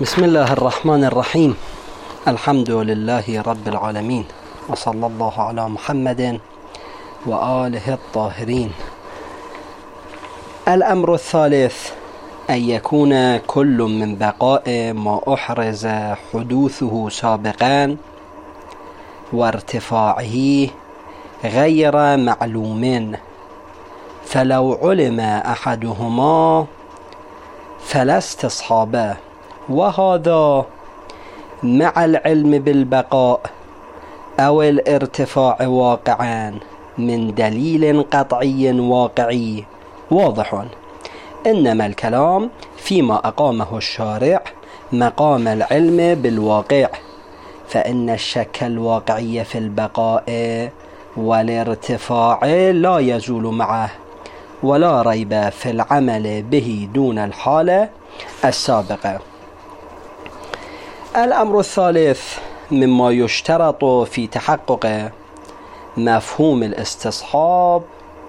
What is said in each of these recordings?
بسم الله الرحمن الرحيم. الحمد لله رب العالمين، وصلى الله على محمد وآله الطاهرين. الأمر الثالث أن يكون كل من بقاء ما أحرز حدوثه سابقا وارتفاعه غير معلوم، فلو علم أحدهما فلا استصحابه، وهذا مع العلم بالبقاء أو الارتفاع واقعا من دليل قطعي واقعي واضح. إنما الكلام فيما أقامه الشارع مقام العلم بالواقع، فإن الشك الواقعي في البقاء والارتفاع لا يزول معه، ولا ريب في العمل به دون الحالة السابقة. الأمر الثالث مما يشترط في تحقق مفهوم الاستصحاب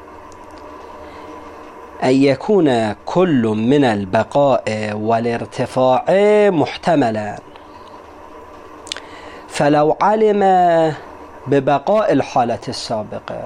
أن يكون كل من البقاء والارتفاع محتملا، فلو علم ببقاء الحالة السابقة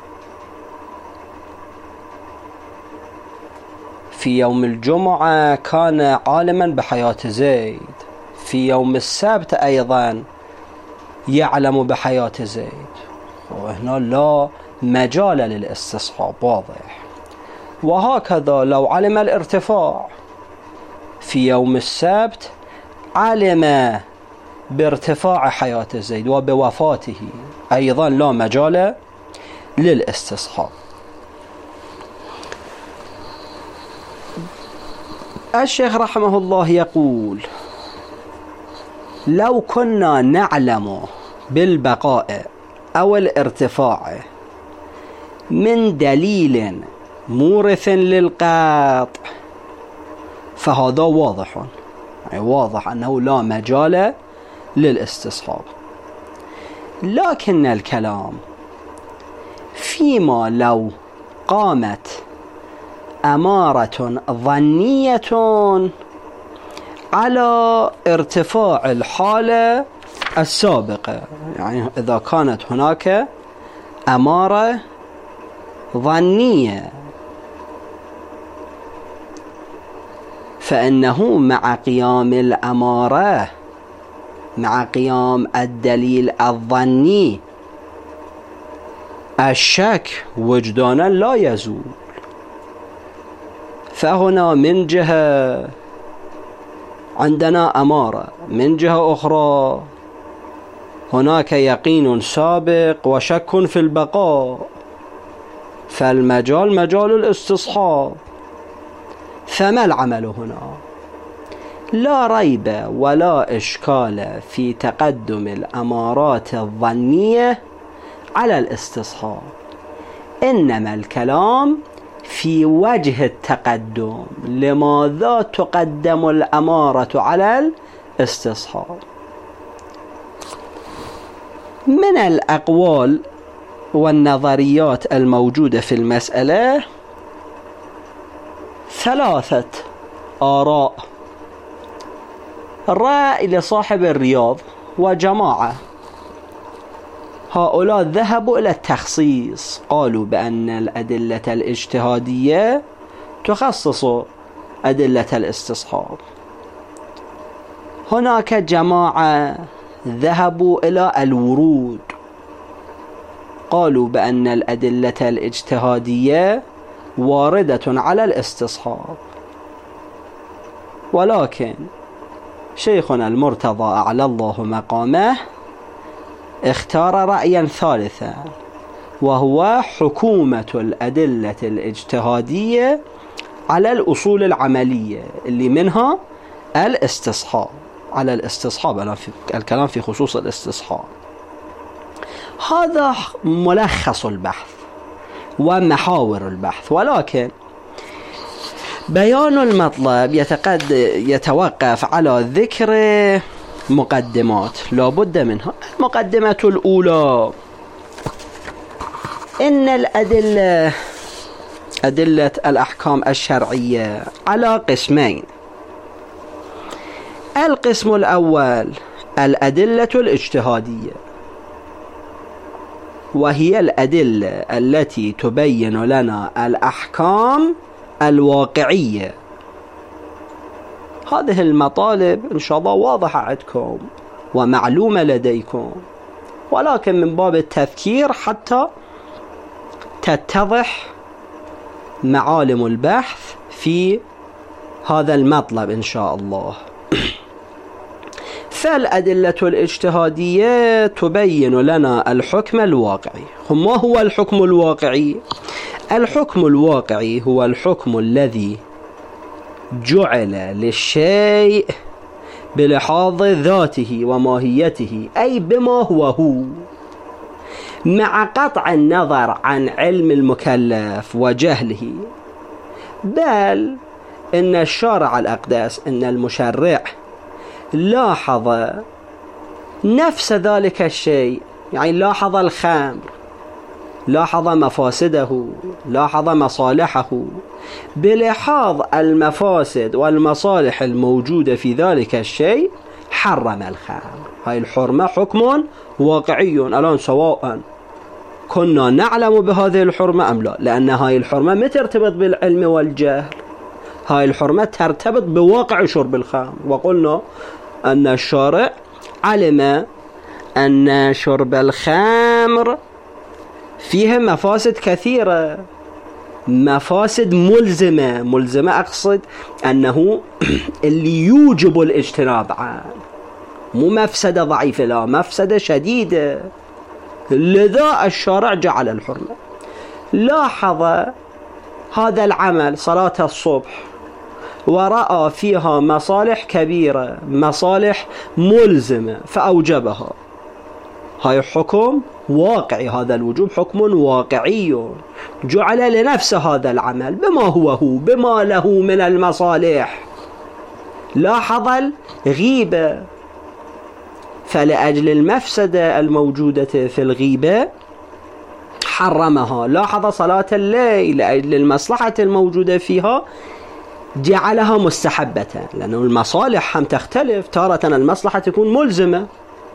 في يوم الجمعة كان عالما بحياة زيد، في يوم السبت أيضا يعلم بحياة زيد، وهنا لا مجال للاستصحاب واضح. وهكذا لو علم الارتفاع في يوم السبت علم بارتفاع حياة زيد وبوفاته، أيضا لا مجال للاستصحاب. الشيخ رحمه الله يقول: لو كنا نعلم بالبقاء أو الارتفاع من دليل مورث للقطع فهذا واضح، يعني واضح أنه لا مجال للاستصحاب. لكن الكلام فيما لو قامت أمارة ظنية على ارتفاع الحالة السابقة، يعني إذا كانت هناك أمارة ظنية فإنه مع قيام الأمارة، مع قيام الدليل الظني، الشك وجدانا لا يزول. فهنا من جهة عندنا أمارة، من جهة أخرى هناك يقين سابق وشك في البقاء، فالمجال مجال الاستصحاب. فما العمل هنا؟ لا ريب ولا إشكال في تقدم الأمارات الظنية على الاستصحاب، إنما الكلام في وجه التقدم، لماذا تقدم الأمارة على الاستصحاب؟ من الأقوال والنظريات الموجودة في المسألة ثلاثة آراء: رأي لصاحب الرياض وجماعة، هؤلاء ذهبوا إلى التخصيص، قالوا بأن الأدلة الاجتهادية تخصص أدلة الاستصحاب. هناك جماعة ذهبوا إلى الورود، قالوا بأن الأدلة الاجتهادية واردة على الاستصحاب. ولكن شيخنا المرتضى أعلى الله مقامه اختار رأيا ثالثا، وهو حكومة الأدلة الاجتهادية على الأصول العملية اللي منها الاستصحاب، على الاستصحاب، الكلام في خصوص الاستصحاب. هذا ملخص البحث ومحاور البحث، ولكن بيان المطلب يتوقف على ذكر مقدمات لا بد منها. المقدمة الأولى: إن أدلة الأحكام الشرعية على قسمين: القسم الأول الأدلة الاجتهادية، وهي الأدلة التي تبين لنا الأحكام الواقعية. هذه المطالب إن شاء الله واضحة عندكم ومعلومة لديكم، ولكن من باب التذكير حتى تتضح معالم البحث في هذا المطلب إن شاء الله. فالأدلة الاجتهادية تبين لنا الحكم الواقعي. ما هو الحكم الواقعي؟ الحكم الواقعي هو الحكم الذي جعل للشيء بلحاظ ذاته وماهيته، أي بما هو مع قطع النظر عن علم المكلف وجهله، بل إن الشارع الأقدس، إن المشرع لاحظ نفس ذلك الشيء، يعني لاحظ الخمر، لاحظ مفاسده، لاحظ مصالحه، بلحاظ المفاسد والمصالح الموجودة في ذلك الشيء حرم الخمر. هاي الحرمة حكم واقعي الآن، سواء كنا نعلم بهذه الحرمة أم لا، لأن هاي الحرمة ما ترتبط بالعلم والجهل، هاي الحرمة ترتبط بواقع شرب الخمر. وقلنا أن الشارع علم أن شرب الخمر فيه مفاسد كثيرة، مفاسد ملزمة أقصد أنه اللي يوجب الاجتناب عنه، مو مفسدة ضعيفة، لا مفسدة شديدة، لذا الشارع جعل الحرمة. لاحظ هذا العمل صلاة الصبح ورأى فيها مصالح كبيرة، مصالح ملزمة، فأوجبها. هاي حكم واقعي، هذا الوجوب حكم واقعي جعل لنفس هذا العمل بما هو بما له من المصالح. لاحظ الغيبة، فلأجل المفسدة الموجودة في الغيبة حرمها. لاحظ صلاة الليل لأجل المصلحة الموجودة فيها جعلها مستحبة، لأنه المصالح هم تختلف، تارة المصلحة تكون ملزمة،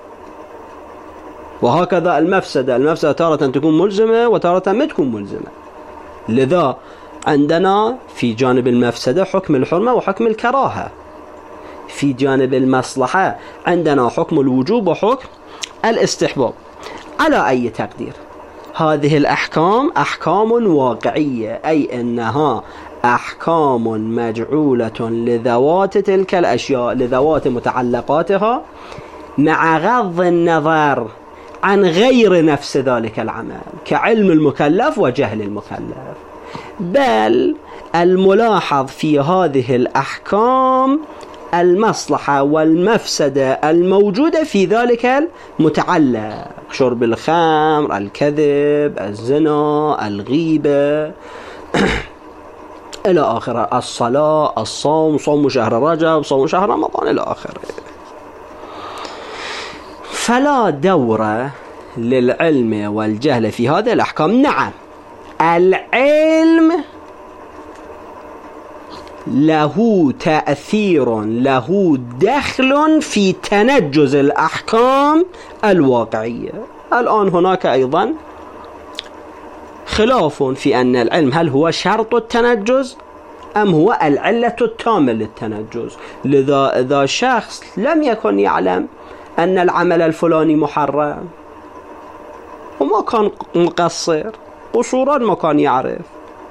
وهكذا المفسدة تارة تكون ملزمة وتارة ما تكون ملزمة. لذا عندنا في جانب المفسدة حكم الحرمة وحكم الكراهة، في جانب المصلحة عندنا حكم الوجوب وحكم الاستحباب. على أي تقدير هذه الأحكام أحكام واقعية، أي أنها أحكام مجعولة لذوات تلك الأشياء، لذوات متعلقاتها، مع غض النظر عن غير نفس ذلك العمل كعلم المكلف وجهل المكلف. بل الملاحظ في هذه الأحكام المصلحة والمفسدة الموجودة في ذلك المتعلق، شرب الخمر، الكذب، الزنا، الغيبة إلى آخره، الصلاة، الصوم، صوم شهر رجب، صوم شهر رمضان إلى آخره. فلا دور للعلم والجهل في هذه الأحكام. نعم، العلم له تأثير، له دخل في تنجز الأحكام الواقعية. الآن هناك أيضا خلاف في أن العلم هل هو شرط التنجز أم هو العلة التامة للتنجز. لذا إذا شخص لم يكن يعلم أن العمل الفلاني محرم وما كان مقصر، قصورا ما كان يعرف،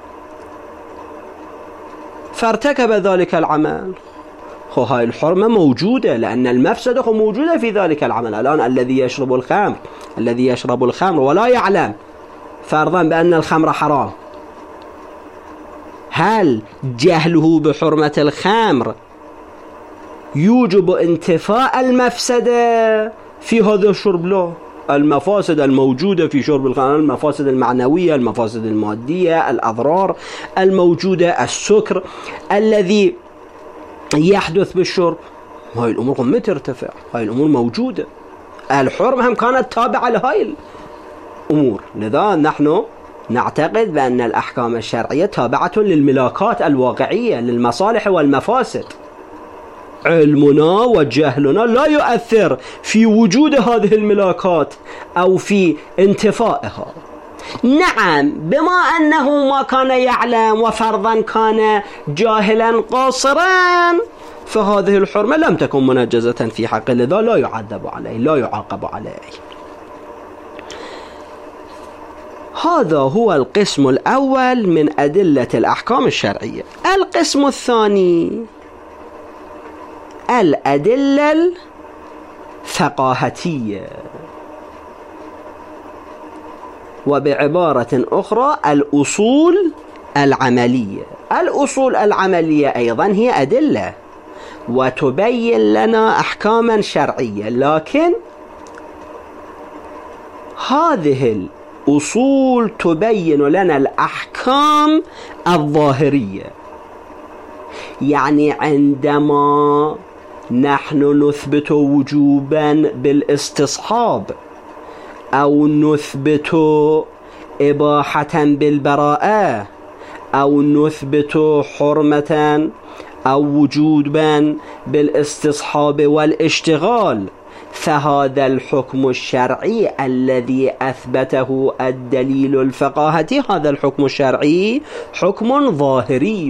فارتكب ذلك العمل، هاي الحرمة موجودة، لأن المفسدة موجودة في ذلك العمل. الآن الذي يشرب الخمر ولا يعلم فرضا بأن الخمر حرام، هل جهله بحرمة الخمر يوجب انتفاء المفسدة في هذا الشرب؟ لا، المفاسد الموجودة في شرب الخمر، المفاسد المعنوية، المفاسد المادية، الأضرار الموجودة، السكر الذي يحدث بالشرب، هاي الأمور ما ترتفع، هاي الأمور موجودة. الحرمة هم كانت تابعة لهاي الأمور. لذا نحن نعتقد بأن الأحكام الشرعية تابعة للملاكات الواقعية، للمصالح والمفاسد. علمنا وجهلنا لا يؤثر في وجود هذه الملاكات أو في انتفائها. نعم، بما أنه ما كان يعلم وفرضا كان جاهلا قاصرا، فهذه الحرمة لم تكن منجزة في حقه، لذا لا يعذب عليه، لا يعاقب عليه. هذا هو القسم الأول من أدلة الأحكام الشرعية. القسم الثاني الأدلة الفقاهتية، وبعبارة أخرى الأصول العملية. الأصول العملية أيضا هي أدلة وتبين لنا أحكاما شرعية، لكن هذه الأصول تبين لنا الأحكام الظاهرية. يعني عندما نحن نثبت وجوبا بالاستصحاب أو نثبت إباحة بالبراءة أو نثبت حرمة أو وجوبا بالاستصحاب والاشتغال، فهذا الحكم الشرعي الذي أثبته الدليل الفقاهتي، هذا الحكم الشرعي حكم ظاهري.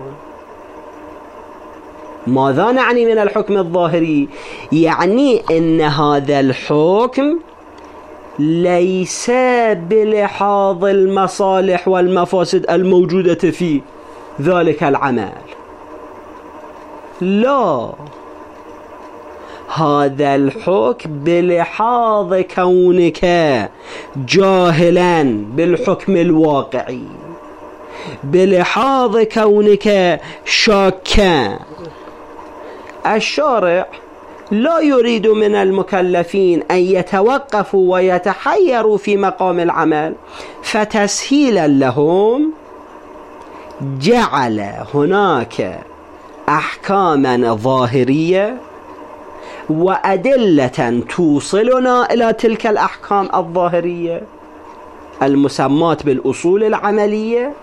ماذا نعني من الحكم الظاهري؟ يعني أن هذا الحكم ليس بلحاظ المصالح والمفاسد الموجودة في ذلك العمل، لا، هذا الحكم بلحاظ كونك جاهلا بالحكم الواقعي، بلحاظ كونك شاكا. الشارع لا يريد من المكلفين أن يتوقفوا ويتحيروا في مقام العمل، فتسهيلا لهم جعل هناك أحكاما ظاهرية وأدلة توصلنا إلى تلك الأحكام الظاهرية المسماة بالأصول العملية،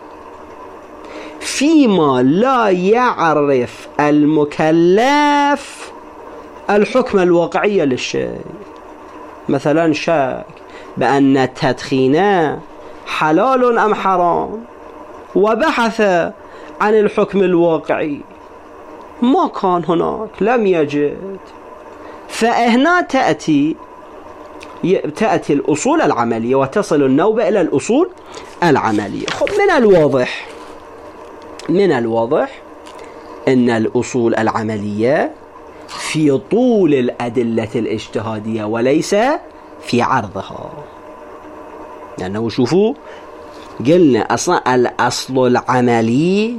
فيما لا يعرف المكلف الحكم الواقعي للشيء. مثلا شك بأن التدخين حلال أم حرام، وبحث عن الحكم الواقعي، ما كان هناك، لم يجد، فهنا تأتي الأصول العملية وتصل النوبة إلى الأصول العملية. من الواضح أن الأصول العملية في طول الأدلة الاجتهادية وليس في عرضها. لأنه شوفوا قلنا أصلا الأصل العملي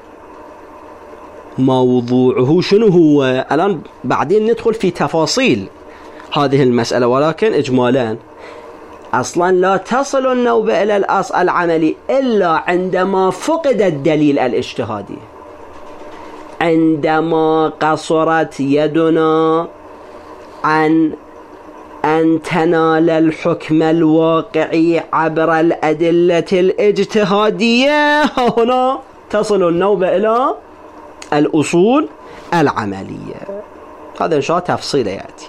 موضوعه شنو هو. الآن بعدين ندخل في تفاصيل هذه المسألة، ولكن إجمالا أصلا لا تصل النوبة إلى الأصل العملي إلا عندما فقد الدليل الاجتهادي، عندما قصرت يدنا عن أن تنال الحكم الواقعي عبر الأدلة الاجتهادية، هنا تصل النوبة إلى الأصول العملية. هذا إن شاء الله تفصيله يأتي.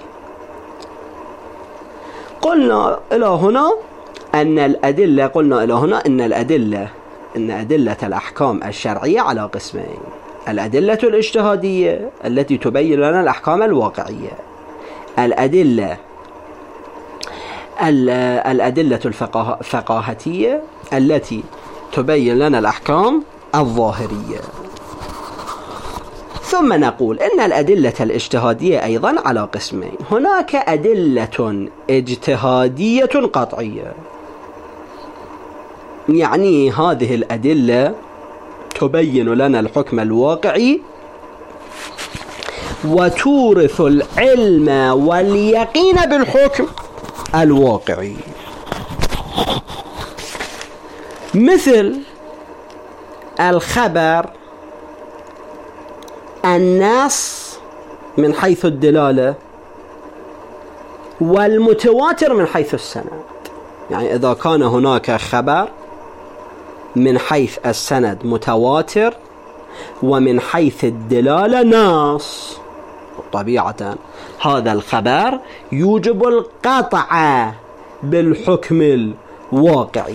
قلنا إلى هنا أن أدلة الأحكام الشرعية على قسمين: الأدلة الاجتهادية التي تبين لنا الأحكام الواقعية، الأدلة الفقاهتية التي تبين لنا الأحكام الظاهرية. ثم نقول إن الأدلة الاجتهادية أيضا على قسمين: هناك أدلة اجتهادية قطعية، يعني هذه الأدلة تبين لنا الحكم الواقعي وتورث العلم واليقين بالحكم الواقعي، مثل الخبر، النص من حيث الدلالة، والمتواتر من حيث السند. يعني إذا كان هناك خبر من حيث السند متواتر ومن حيث الدلالة نص، طبيعة هذا الخبر يوجب القطع بالحكم الواقعي،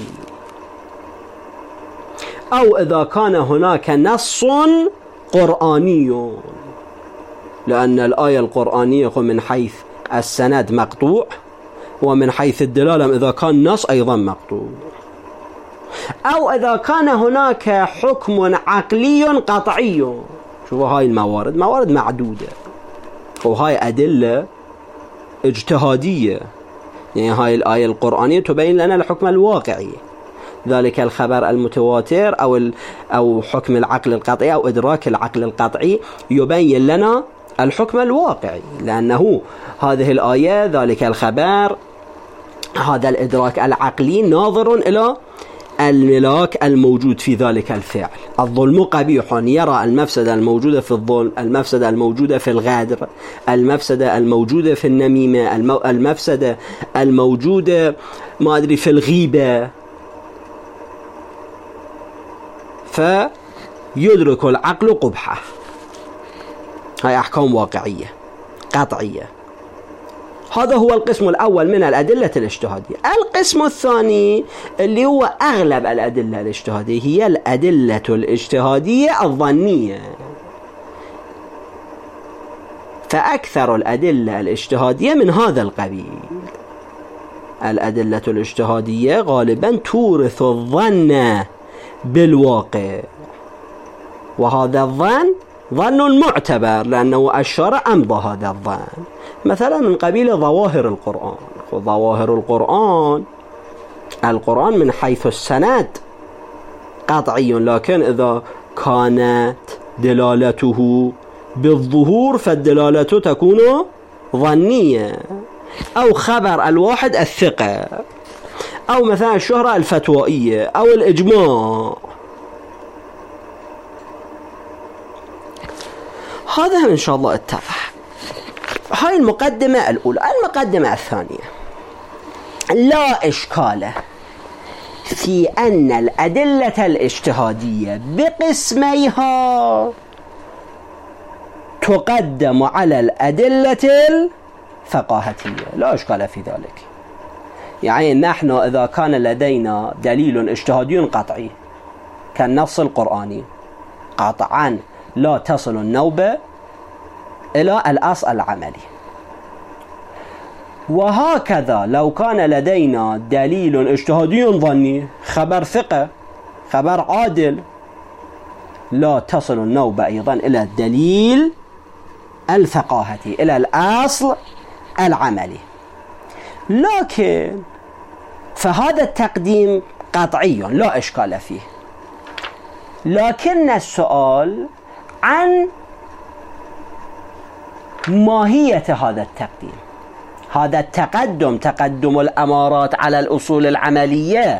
أو إذا كان هناك نص قرآني، لأن الآية القرآنية من حيث السند مقطوع، ومن حيث الدلالة إذا كان نص أيضا مقطوع، أو إذا كان هناك حكم عقلي قطعي. شوفوا هاي موارد معدودة، وهاي أدلة اجتهادية، يعني هاي الآية القرآنية تبين لنا الحكم الواقعي، ذلك الخبر المتواتر أو حكم العقل القطعي أو إدراك العقل القطعي يبين لنا الحكم الواقعي، لأنه هذه الآية ذلك الخبر هذا الإدراك العقلي ناظر إلى الملاك الموجود في ذلك الفعل. الظلم قبيح، يرى المفسدة الموجودة في الظلم، المفسدة الموجودة في الغدر، المفسدة الموجودة في النميمة، المفسدة الموجودة في الغيبة، فيدرك العقل قبحه. هاي أحكام واقعية قطعية. هذا هو القسم الأول من الأدلة الاجتهادية. القسم الثاني اللي هو أغلب الأدلة الاجتهادية هي الأدلة الاجتهادية الظنية. فأكثر الأدلة الاجتهادية من هذا القبيل. الأدلة الاجتهادية غالبا تورث الظن بالواقع، وهذا الظن ظن معتبر لأنه الشرع أمضى هذا الظن، مثلا من قبيل ظواهر القرآن. وظواهر القرآن من حيث السند قطعي، لكن إذا كانت دلالته بالظهور فالدلالة تكون ظنية، أو خبر الواحد الثقة، أو مثلا الشهرة الفتوائية، أو الإجماع. هذا إن شاء الله اتضح. هاي المقدمة الأولى. المقدمة الثانية: لا إشكال في أن الأدلة الاجتهادية بقسميها تقدم على الأدلة الفقاهتية، لا إشكال في ذلك. يعني نحن إذا كان لدينا دليل اجتهادي قطعي كالنص القرآني، قطعا لا تصل النوبة إلى الأصل العملي. وهكذا لو كان لدينا دليل اجتهادي ظني، خبر ثقة، خبر عادل، لا تصل النوبة أيضا إلى الدليل الفقاهتي، إلى الأصل العملي. لكن فهذا التقديم قطعي لا إشكال فيه، لكن السؤال عن ماهية هذا التقديم. هذا التقدم، تقدم الأمارات على الأصول العملية،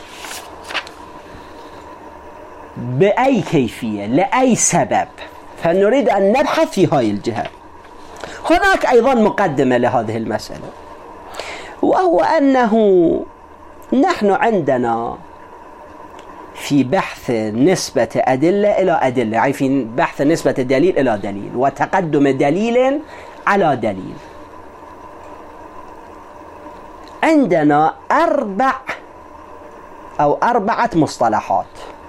بأي كيفية، لأي سبب؟ فنريد أن نبحث في هذه الجهة. هناك أيضا مقدمة لهذه المسألة، وهو أنه نحن عندنا في بحث نسبة أدلة إلى أدلة، يعني في بحث نسبة دليل إلى دليل وتقدم دليل على دليل، عندنا أربعة مصطلحات.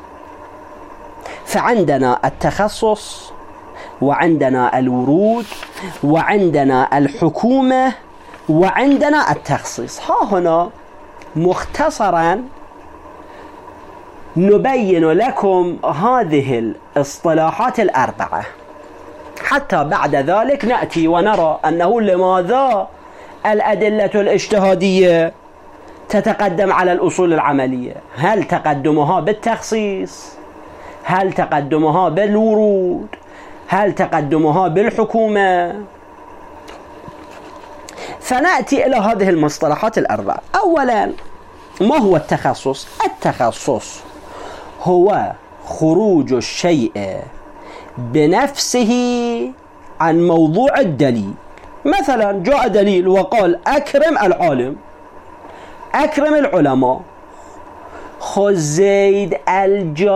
فعندنا التخصص، وعندنا الورود، وعندنا الحكومة، وعندنا التخصيص. ها هنا مختصرا نبين لكم هذه الاصطلاحات الأربعة، حتى بعد ذلك نأتي ونرى أنه لماذا الأدلة الاجتهادية تتقدم على الأصول العملية. هل تقدمها بالتخصيص؟ هل تقدمها بالورود؟ هل تقدمها بالحكومة؟ فنأتي إلى هذه المصطلحات الأربعة. أولا، ما هو التخصص؟ التخصص هو خروج الشيء بنفسه عن موضوع الدليل. مثلا جاء دليل وقال أكرم العالم، أكرم العلماء، خذ زيد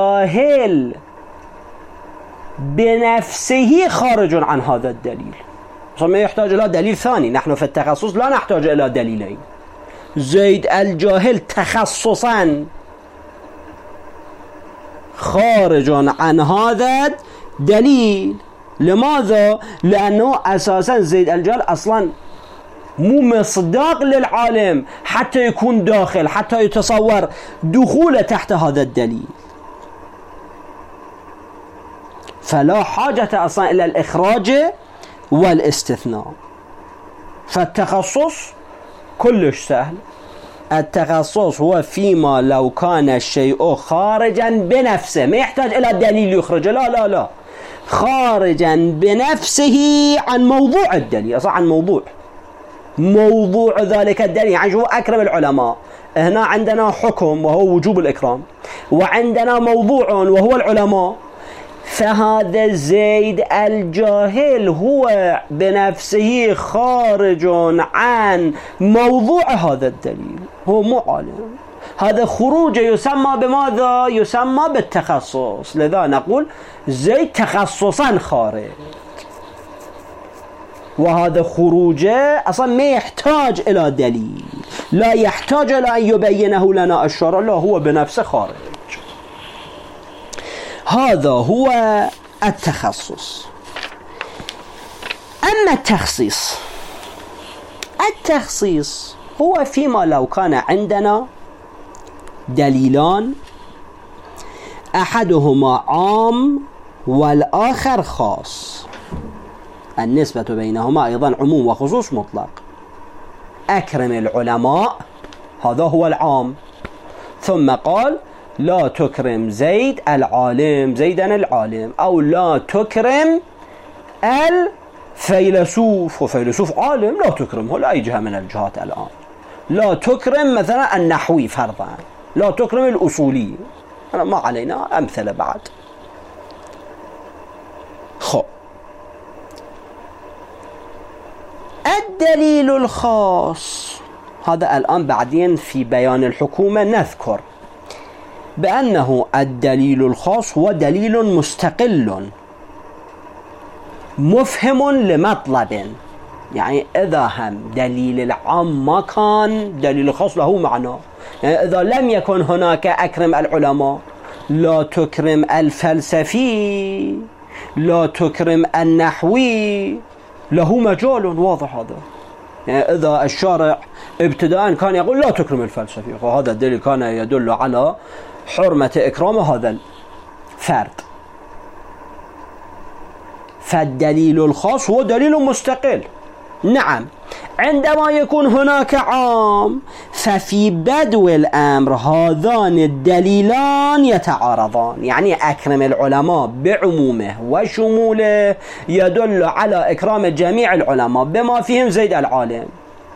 الجاهل بنفسه خارج عن هذا الدليل. ما يحتاج إلى دليل ثاني. نحن في التخصص لا نحتاج إلى دليلين. زيد الجاهل تخصصا خارج عن هذا الدليل. لماذا؟ لأنه أساسا زيد الجاهل أصلا مو مصداق للعالم حتى يكون داخل، حتى يتصور دخوله تحت هذا الدليل، فلا حاجة أصلا إلى الإخراج والاستثناء. فالتخصص كلش سهل. التخصص هو فيما لو كان الشيء خارجا بنفسه، ما يحتاج إلى دليل يخرجه، لا لا لا، خارجا بنفسه عن موضوع الدليل، أصلا عن موضوع ذلك الدليل. يعني شو أكرم العلماء، هنا عندنا حكم وهو وجوب الإكرام، وعندنا موضوع وهو العلماء. فهذا زيد الجاهل هو بنفسه خارج عن موضوع هذا الدليل، هو مو عالم. هذا خروج يسمى بماذا؟ يسمى بالتخصص. لذا نقول زيد تخصصا خارج، وهذا خروجه أصلا ما يحتاج إلى دليل، لا يحتاج إلى أن يبينه لنا الشرع، لا هو بنفسه خارج. هذا هو التخصص. أما التخصيص هو فيما لو كان عندنا دليلان، أحدهما عام والآخر خاص، النسبة بينهما أيضا عموم وخصوص مطلق. أكرم العلماء هذا هو العام، ثم قال لا تكرم زيد العالم، زيدا العالم، أو لا تكرم الفيلسوف، وفيلسوف عالم لا تكرمه لا أي جهة من الجهات. الآن لا تكرم مثلا النحوي فرضا، لا تكرم الأصولي، أنا ما علينا أمثلة بعد. الدليل الخاص هذا الآن بعدين في بيان الحكومة نذكر بأنه الدليل الخاص هو دليل مستقل مفهم لمطلب. يعني إذا هم دليل العام ما كان، دليل الخاص له معنى. يعني إذا لم يكن هناك أكرم العلماء، لا تكرم الفلسفي، لا تكرم النحوي، له مجال واضح هذا. يعني إذا الشارع ابتداء كان يقول لا تكرم الفلسفي، فهذا الدليل كان يدل على حرمة إكرام هذا الفرد. فالدليل الخاص هو دليل مستقل. نعم، عندما يكون هناك عام ففي بدو الأمر هذان الدليلان يتعارضان. يعني أكرم العلماء بعمومه وشموله يدل على إكرام جميع العلماء بما فيهم زيد العالم،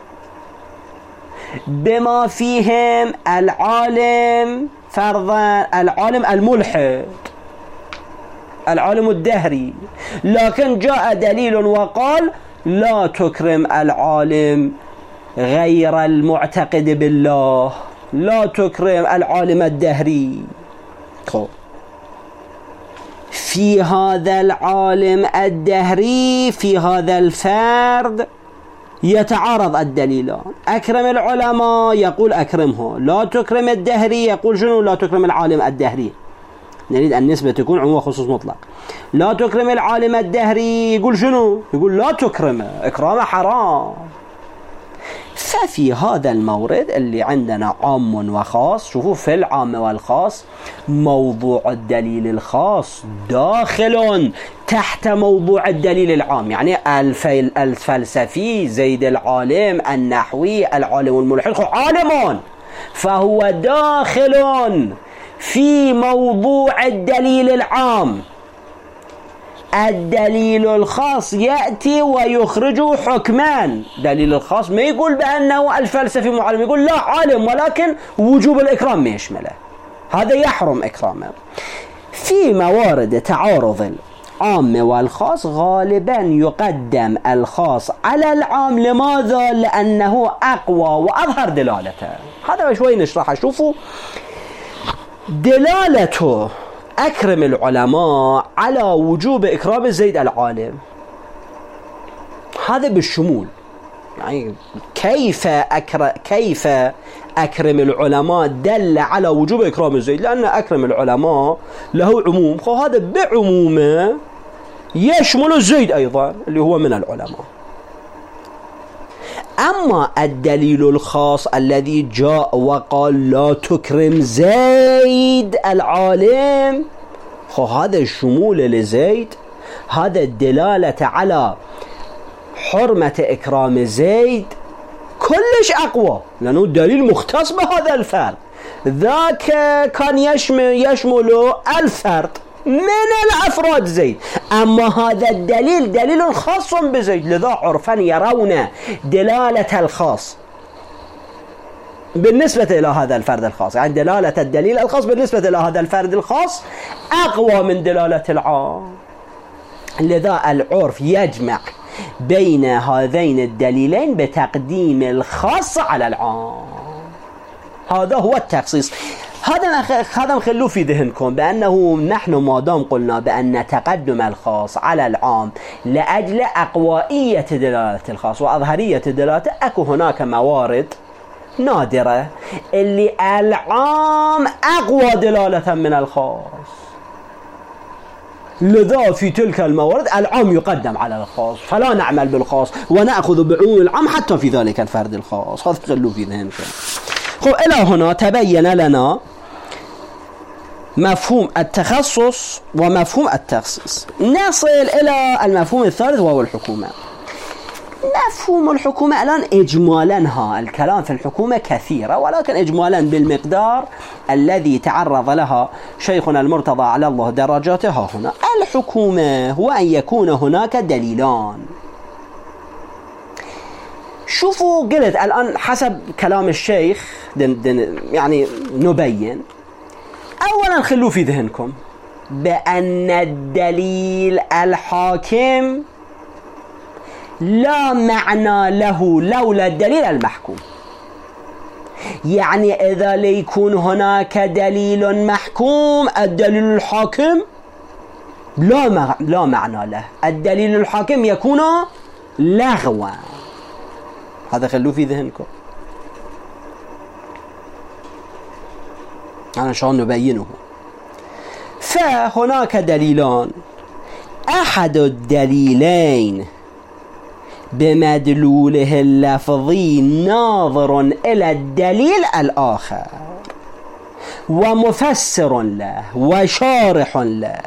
بما فيهم العالم فرضا العالم الملحد، العالم الدهري. لكن جاء دليل وقال لا تكرم العالم غير المعتقد بالله، لا تكرم العالم الدهري. في هذا العالم الدهري، في هذا الفرد يتعارض الدليلان. أكرم العلماء يقول أكرمه، لا تكرم الدهري يقول شنو؟ لا تكرم العالم الدهري. نريد النسبة تكون عموم وخصوص مطلق. لا تكرم العالم الدهري يقول شنو؟ يقول لا تكرمه، إكرامه حرام. ففي هذا المورد اللي عندنا عام وخاص، شوفوا في العام والخاص موضوع الدليل الخاص داخل تحت موضوع الدليل العام. يعني الفلسفي زيد العالم، النحوي العالم الملحد عالمون، فهو داخل في موضوع الدليل العام. الدليل الخاص يأتي ويخرج حكمان. دليل الخاص ما يقول بأنه الفلسفي معلم، يقول لا عالم ولكن وجوب الإكرام ما يشمله، هذا يحرم إكرامه. في موارد تعارض العام والخاص غالبا يقدم الخاص على العام. لماذا؟ لأنه أقوى وأظهر دلالته. هذا شوي نشرحه. شوفوا دلالته أكرم العلماء على وجوب إكرام زيد العالم، هذا بالشمول. يعني كيف أكرم العلماء دل على وجوب إكرام الزيد، لأن أكرم العلماء له عموم، هذا بعمومه يشمل الزيد أيضا اللي هو من العلماء. أما الدليل الخاص الذي جاء وقال لا تكرم زيد العالم، هذا الشمول لزيد، هذا الدلالة على حرمة إكرام زيد كلش أقوى، لأنه دليل مختص بهذا الفرد. ذاك كان يشمل الفرد من الأفراد زيد، أما هذا الدليل دليل خاص بزيد، لذا عرفا يرون دلالة الخاص بالنسبة إلى هذا الفرد الخاص، يعني دلالة الدليل الخاص بالنسبة إلى هذا الفرد الخاص أقوى من دلالة العام. لذا العرف يجمع بين هذين الدليلين بتقديم الخاص على العام. هذا هو التخصيص. هذا نخلوه في ذهنكم، بأنه نحن ما دام قلنا بأن تقدم الخاص على العام لأجل أقوائية دلالة الخاص وأظهرية دلالته، أكو هناك موارد نادرة اللي العام أقوى دلالة من الخاص، لذا في تلك الموارد العام يقدم على الخاص، فلا نعمل بالخاص ونأخذ بعموم العام حتى في ذلك الفرد الخاص. هذا خلوه في ذهنكم. إلى هنا تبين لنا مفهوم التخصص ومفهوم التخصيص. نصل إلى المفهوم الثالث وهو الحكومة. مفهوم الحكومة الآن إجمالا، الكلام في الحكومة كثيرة، ولكن إجمالا بالمقدار الذي تعرض لها شيخنا المرتضى على الله درجاتها هنا. الحكومة هو أن يكون هناك دليلان. شوفوا قلت الآن حسب كلام الشيخ يعني نبين. أولا خلوا في ذهنكم بأن الدليل الحاكم لا معنى له لولا الدليل المحكوم. يعني إذا ليكون هناك دليل محكوم الدليل الحاكم لا معنى له، الدليل الحاكم يكون لغوا. هذا خلوه في ذهنكم، أنا شلون نبينه. فهناك دليلان، أحد الدليلين بمدلوله اللفظي ناظر إلى الدليل الآخر ومفسر له وشارح له.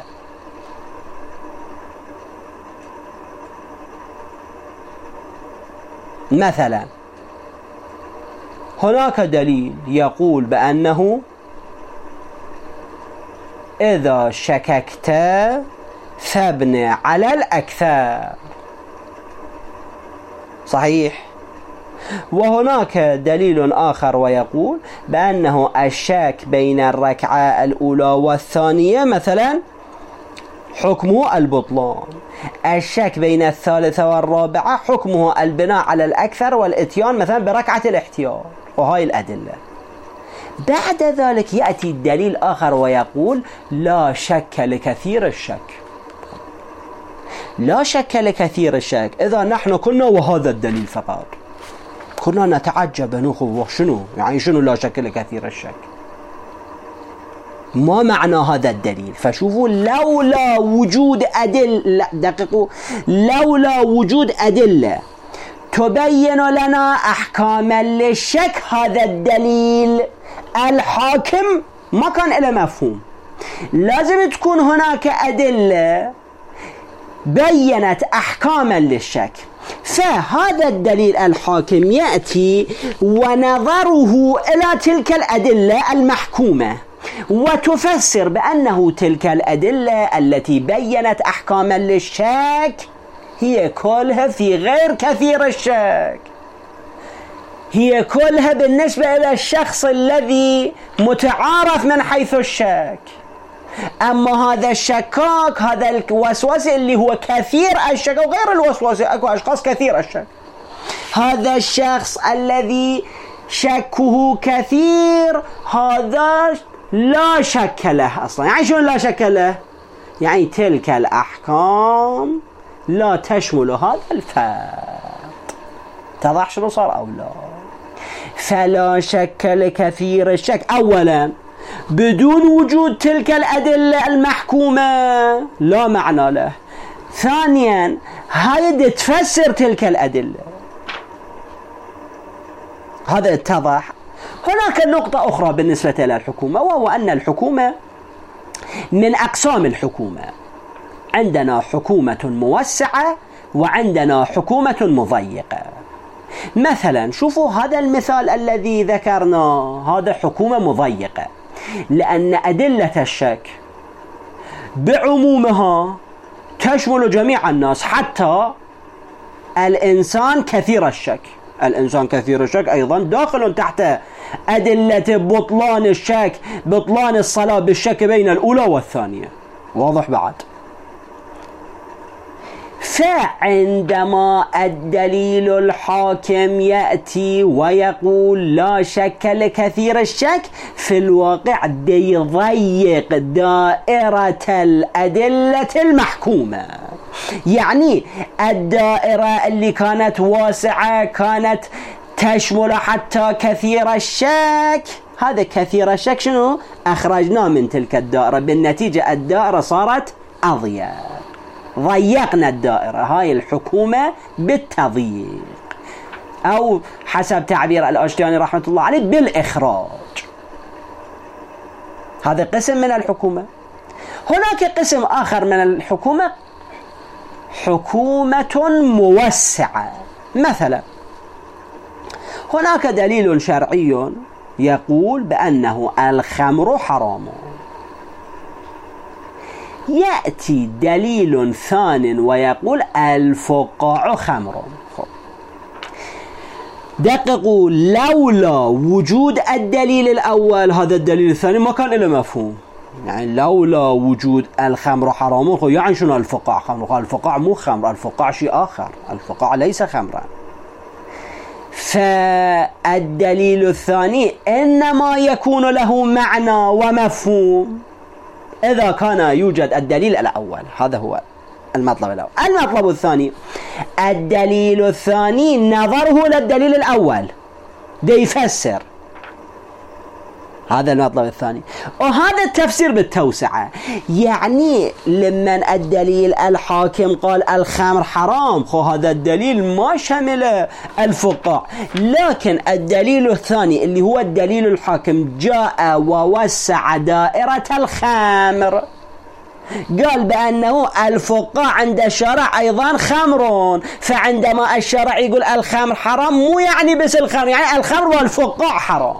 مثلا هناك دليل يقول بأنه إذا شككت فابن على الأكثر، صحيح. وهناك دليل آخر ويقول بأنه الشك بين الركعة الأولى والثانية مثلا حكمه البطلان، الشك بين الثالثة والرابعة حكمه البناء على الأكثر والإتيان مثلا بركعة الاحتياط، وهاي الأدلة. بعد ذلك يأتي الدليل آخر ويقول لا شك لكثير الشك، لا شك لكثير الشك. إذا نحن كنا وهذا الدليل فقط كنا نتعجب نخو شنو يعني شنو لا شك لكثير الشك، ما معنى هذا الدليل؟ فشوفوا لولا وجود أدلة، دقيقوا، لولا وجود أدلة تبين لنا أحكاما للشك هذا الدليل الحاكم ما كان له مفهوم. لازم تكون هناك أدلة بينت أحكاما للشك. فهذا الدليل الحاكم يأتي ونظره إلى تلك الأدلة المحكومة وتفسر بأنه تلك الأدلة التي بينت أحكاما للشك هي كلها في غير كثير الشك، هي كلها بالنسبة إلى الشخص الذي متعارف من حيث الشك. أما هذا الشكاك، هذا الوسواس اللي هو كثير الشك وغير الوسواس، أكو أشخاص كثير الشك، هذا الشخص الذي شكه كثير هذا لا شك له أصلا. يعني شو لا شك له؟ يعني تلك الأحكام لا تشمل هذا الفرد. اتضح شنو صار أو لا؟ فلا شك لكثير الشك. أولا بدون وجود تلك الأدلة المحكومة لا معنى له. ثانيا هاي تفسر تلك الأدلة. هذا اتضح. هناك نقطة أخرى بالنسبة للحكومة، وهو أن الحكومة من أقسام الحكومة. عندنا حكومة موسعة وعندنا حكومة مضيقة. مثلا شوفوا هذا المثال الذي ذكرناه، هذا حكومة مضيقة، لأن أدلة الشك بعمومها تشمل جميع الناس حتى الإنسان كثير الشك. الإنسان كثير الشك أيضا داخل تحت أدلة بطلان الشك، بطلان الصلاة بالشك بين الأولى والثانية. واضح بعد؟ فعندما الدليل الحاكم يأتي ويقول لا شك لكثير الشك، في الواقع يضيق دائرة الأدلة المحكومة. يعني الدائرة اللي كانت واسعة كانت تشمل حتى كثير الشك، هذا كثير الشك شنو؟ أخرجناه من تلك الدائرة، بالنتيجة الدائرة صارت أضيق، ضيقنا الدائرة. هاي الحكومة بالتضييق، أو حسب تعبير الأشتياني رحمة الله عليه بالإخراج. هذا قسم من الحكومة. هناك قسم آخر من الحكومة، حكومة موسعة. مثلا هناك دليل شرعي يقول بأنه الخمر حرام، يأتي دليل ثان ويقول الفقاع خمر. دققوا، لولا وجود الدليل الأول هذا الدليل الثاني ما كان له مفهوم. يعني لولا وجود الخمر حرام، يعني شنو الفقاع خمر؟ الفقاع مو خمر، الفقاع شيء آخر، الفقاع ليس خمرا. فالدليل الثاني إنما يكون له معنى ومفهوم إذا كان يوجد الدليل الأول. هذا هو المطلب الأول. المطلب الثاني، الدليل الثاني نظره للدليل الأول ده يفسر. هذا المطلب الثاني، وهذا التفسير بالتوسعة. يعني لما الدليل الحاكم قال الخمر حرام، هذا الدليل ما شمل الفقاع، لكن الدليل الثاني اللي هو الدليل الحاكم جاء ووسع دائرة الخمر، قال بأنه الفقاع عند الشرع أيضا خمر. فعندما الشرع يقول الخمر حرام مو يعني بس الخمر، يعني الخمر والفقاع حرام.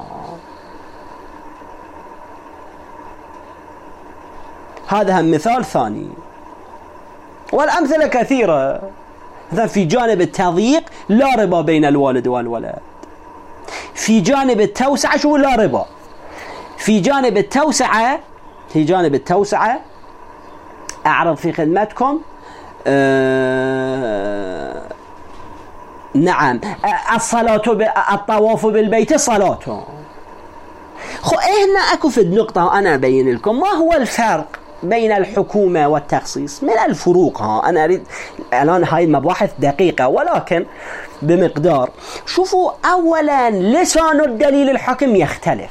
هذا هم مثال ثاني، والأمثلة كثيرة. في جانب التضييق لا ربا بين الوالد والولد، في جانب التوسعة شو لا ربا، في جانب التوسعة أعرض في خدمتكم نعم الصلاة الطواف بالبيت صلاة. هنا أكو في النقطة وأنا أبين لكم ما هو الفرق بين الحكومة والتخصيص. من الفروق أنا أريد الآن هاي المباحث دقيقة ولكن بمقدار. شوفوا، أولا لسان الدليل الحاكم يختلف.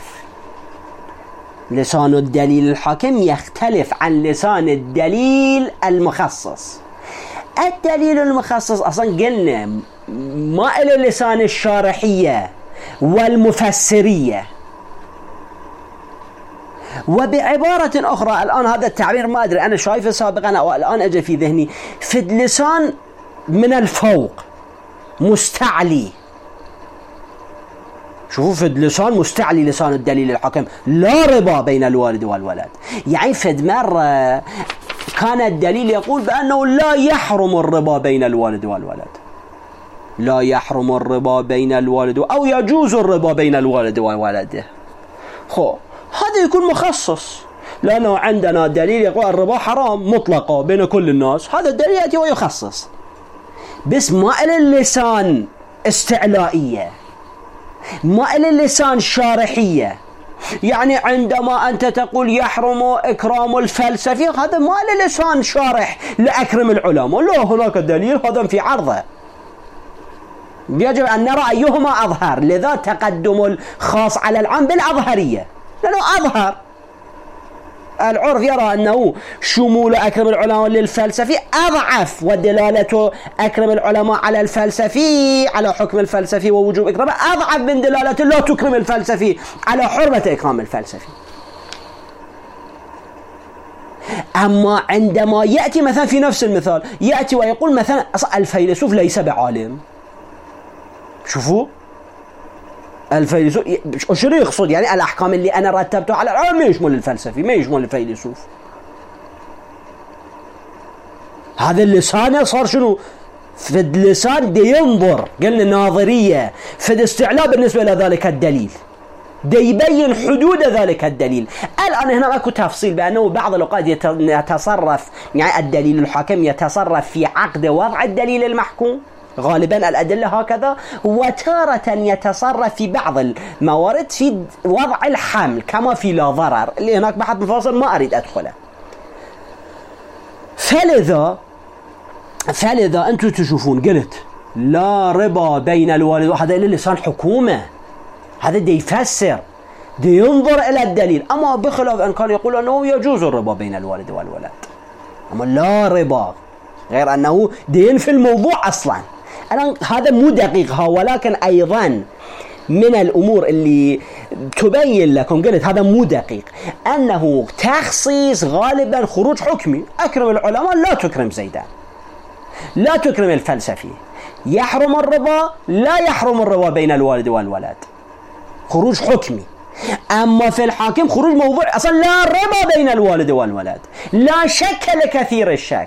لسان الدليل الحاكم يختلف عن لسان الدليل المخصص. الدليل المخصص أصلا قلنا ما إلى لسان الشارحية والمفسرية. وبعبارة أخرى، الآن هذا التعبير ما أدري أنا شايفه سابقا أو الآن أجي في ذهني، في اللسان من الفوق مستعلي. شوفوا، في اللسان مستعلي لسان الدليل الحاكم، لا ربا بين الوالد والولد. يعني في مرة كان الدليل يقول بأنه لا يحرم الربا بين الوالد والولد، لا يحرم الربا بين الوالد أو يجوز الربا بين الوالد وولده. هذا يكون مخصص، لأنه عندنا دليل يقول الربا حرام مطلقة بين كل الناس، هذا الدليل يأتي ويخصص. بس ما إلى اللسان استعلائية، ما إلى اللسان شارحية. يعني عندما أنت تقول يحرم إكرام الفلسفي، هذا ما إلى لسان شارح لأكرم العلماء، لا، هناك دليل هذا في عرضه. يجب أن نرى أيهما أظهر، لذا تقدم الخاص على العام بالأظهرية، لأنه أظهر. العرف يرى أنه شمول أكرم العلماء للفلسفي أضعف، ودلالة أكرم العلماء على الفلسفي على حكم الفلسفي ووجوب إكرامه أضعف من دلالة لا تكرم الفلسفي على حرمة إكرام الفلسفي. أما عندما يأتي مثلا في نفس المثال يأتي ويقول مثلا الفيلسوف ليس بعالم، شوفوا الفيلسوف شنو يقصد؟ يعني الأحكام اللي أنا رتبتها على العالم ما يشمل الفلسفي، ما يشمل الفيلسوف. هذا اللسان صار شنو؟ في اللسان دي ينظر، قلنا ناظرية في الاستعلاء بالنسبة لذلك الدليل، دي يبين حدود ذلك الدليل. الآن هنا ماكو تفصيل بأنه بعض الأوقات يتصرف، يعني الدليل الحاكم يتصرف في عقد وضع الدليل المحكوم، غالبا الأدلة هكذا، وتارة يتصرف في بعض الموارد في وضع الحمل كما في لا ضرر، اللي هناك بحث مفاصل ما أريد أدخله. فلذا أنتم تشوفون قلت لا ربا بين الوالد، وهذا لسان حكومة، هذا دي يفسر، دي ينظر إلى الدليل. أما بخلاف أن كان يقول أنه يجوز الربا بين الوالد والولد، أما لا ربا، غير أنه دي ينفي الموضوع أصلا. الآن هذا مو دقيق، ولكن أيضا من الأمور اللي تبين لكم، قلت هذا مو دقيق، أنه تخصيص غالبا خروج حكمي، أكرم العلماء لا تكرم زيدان، لا تكرم الفلسفي، يحرم الربا لا يحرم الربا بين الوالد والولد، خروج حكمي. أما في الحاكم خروج موضوع أصلا لا ربا بين الوالد والولد، لا شك لكثير الشك.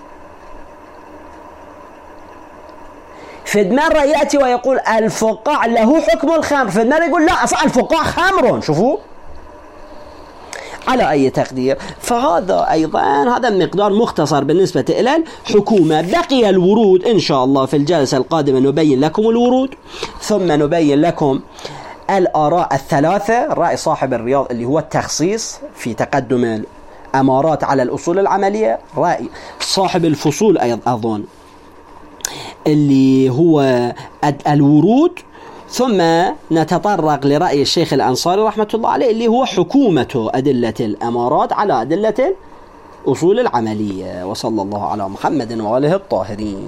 في مرة يأتي ويقول الفقاع له حكم الخمر، في مرة يقول لا أصلا الفقاع خمر. شوفوا على أي تقدير. فهذا أيضا هذا مقدار مختصر بالنسبة إلى الحكومة. بقي الورود إن شاء الله في الجلسة القادمة نبين لكم الورود، ثم نبين لكم الآراء الثلاثة. رأي صاحب الرياض اللي هو التخصيص في تقدم الأمارات على الأصول العملية، رأي صاحب الفصول أظن اللي هو الورود، ثم نتطرق لرأي الشيخ الأنصاري رحمة الله عليه اللي هو حكومة أدلة الأمارات على أدلة الأصول العملية. وصلى الله على محمد وآله الطاهرين.